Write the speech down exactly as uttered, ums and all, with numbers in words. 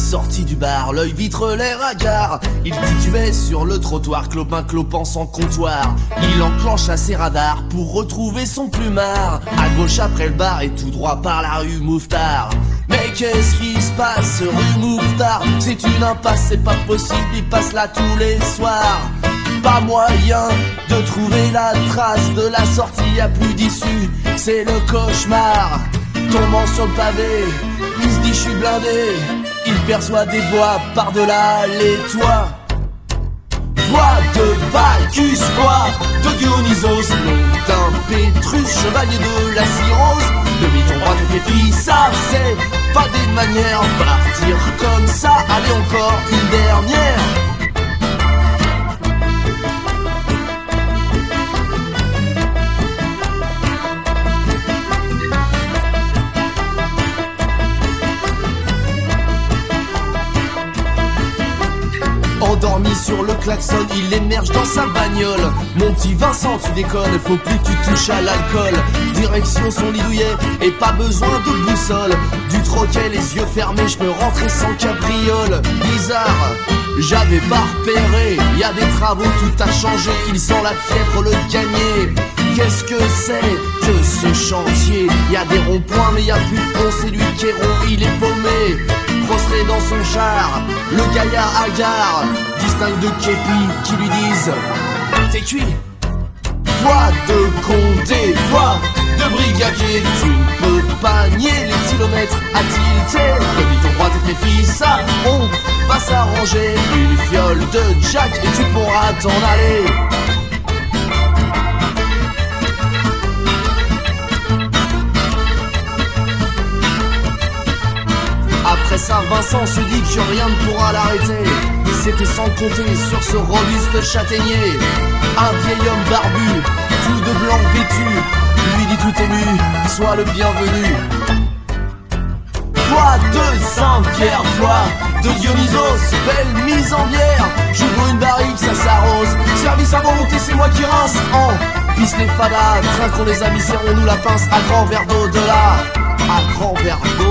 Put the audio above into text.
sorti du bar, l'œil vitre les ragards. Il titubait sur le trottoir, clopin clopant sans comptoir. Il enclenche à ses radars pour retrouver son plumard. À gauche après le bar et tout droit par la rue Mouffetard. Mais qu'est-ce qui se passe rue Mouffetard? C'est une impasse, c'est pas possible, il passe là tous les soirs. Pas moyen de trouver la trace de la sortie, y'a plus d'issue, c'est le cauchemar. Tombant sur le pavé, il se dit je suis blindé. Il perçoit des voix par-delà les toits. Voix de Bacchus, voix de Dionysos, nom d'un Pétrus, chevalier de la cirrhose. Demi-ton droit te fait pis, ça c'est pas des manières. Partir comme ça, allez encore une dernière. Endormi sur le klaxon, il émerge dans sa bagnole. Mon petit Vincent, tu déconnes, faut plus que tu touches à l'alcool. Direction son lit douillet et pas besoin de boussole. Du troquet, les yeux fermés, je peux rentrer sans cabriole. Bizarre, j'avais pas repéré, y a des travaux, tout a changé. Il sent la fièvre, le gagner. Qu'est-ce que c'est que ce chantier? Y a des ronds-points mais y a plus de pont, c'est lui qui est rond, il est paumé. Prostré dans son char, le gaillard hagard distingue de képi qui lui disent t'es cuit. Voix de condé, voix de brigadier, tu ne peux pas nier les kilomètres à tilter. Demi ton droit t'es méfie, ça on va s'arranger. Une fiole de Jack et tu pourras t'en aller. Après ça, Vincent se dit que rien ne pourra l'arrêter. C'était sans compter sur ce robuste châtaignier. Un vieil homme barbu, tout de blanc vêtu, lui dit tout ému, sois le bienvenu. Voix de Saint-Pierre, voix de Dionysos, belle mise en bière. J'ouvre une barrique, ça s'arrose. Service à volonté, c'est moi qui rince. En piste les fadas, trinquons les amis, serrons-nous la pince à grand verre d'au-delà. À grand verre